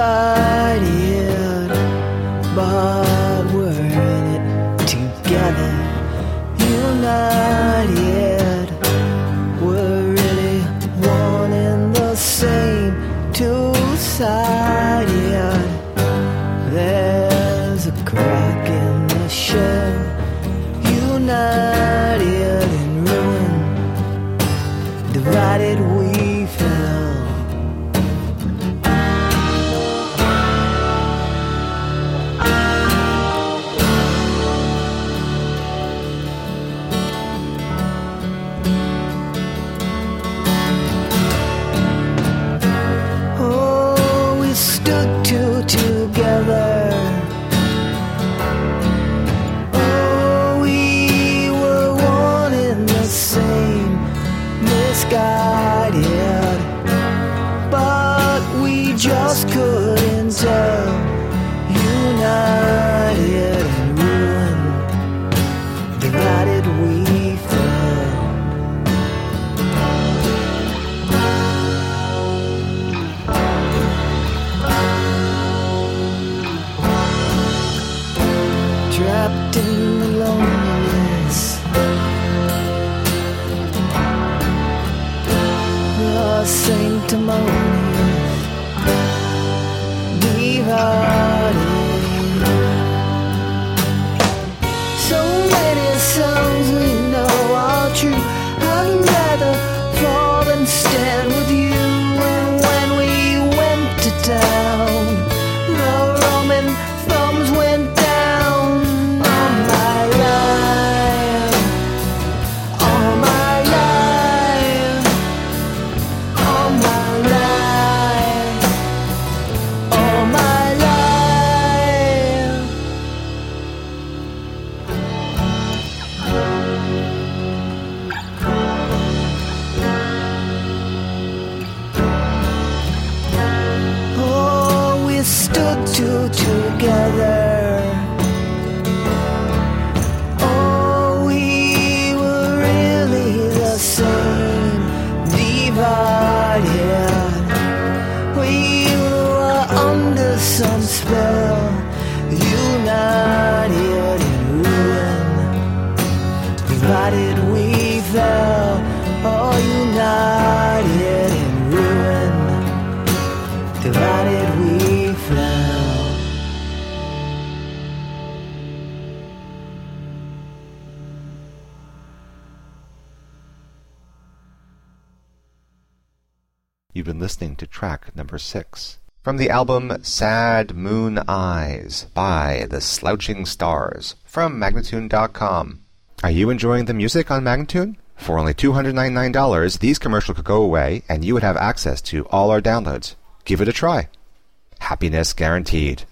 divided, but we're in it together, united. We're really one and the same, two-sided. There's a crack in the shell, united in ruin, divided we fell. Oh, we stood two together. Misguided, but we just couldn't tell. United in ruin, divided we fell. Trapped in the loneliness, sanctimonious, divided. So many songs we know are true. I'd rather fall than stand with you. And when we went to town, the Roman thumbs went down on my life, on my life, on my life, on my life. Oh, we stood two together. Oh, we were really the same, divided. We were under some spell, united in ruin, divided we fell. Oh, united in ruin, divided we fell. You've been listening to track number 6 from the album Sad Moon Eyes by The Slouching Stars from Magnatune.com. Are you enjoying the music on Magnatune? For only $299, these commercials could go away and you would have access to all our downloads. Give it a try. Happiness guaranteed.